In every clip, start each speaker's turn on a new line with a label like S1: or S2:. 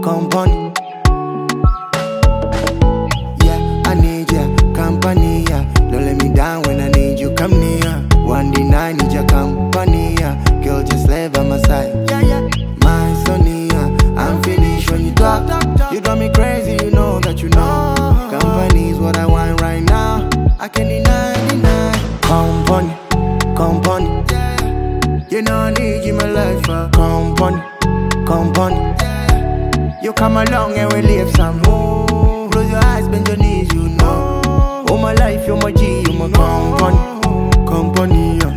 S1: company. Yeah, I need ya company. Yeah, don't let me down when I need you. Come near. One day I need your company. Yeah, girl, just lay by my side. Yeah, yeah. My Sonia, I'm finished when you talk. You drive me crazy, you know that you know. Company is what I want right now. I can't deny. Company, company. You know I need you in my life. Company. You come along and we live some more. Close your eyes, bend your knees, you know. Oh my life, you're my G, you're my company. Yeah.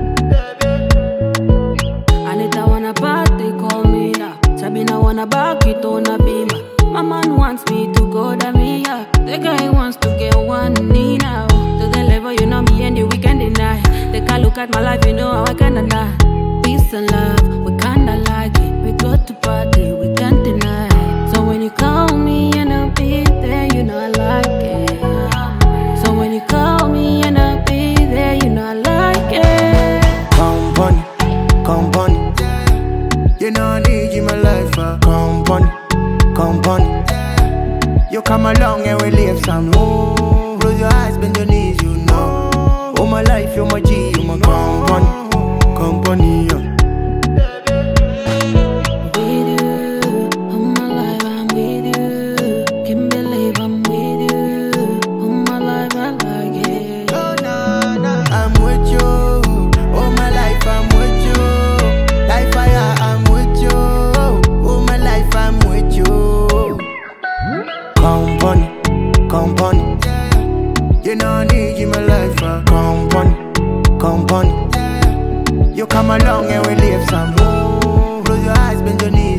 S2: Anita wanna party, call me, yeah. Sabina wanna back it on a beamer. My man wants me to go to me, yeah. The guy wants to get one knee now. To the level, you know me and you, we can deny. They can look at my life, you know how I can deny. Peace and love, we kinda like it. We go to party, we can't deny. So when you call me and I'll be there, you know I like it. So when you call me and I'll be there, you know I like it.
S1: Company. You know I need you in my life. Company. You come along and we live some more. Close your eyes, bend your knees, you know. Oh my life, you're my G, you're my company. Yeah.
S2: With you, all my life I'm with you. Can't believe I'm with you. All my life I like it.
S1: I'm with you. All my life I'm with you. Life fire, I'm with you. All my life I'm with you. Company. You know I need you in my life. Company. You come along and we live some more. Close your eyes, bend your knees.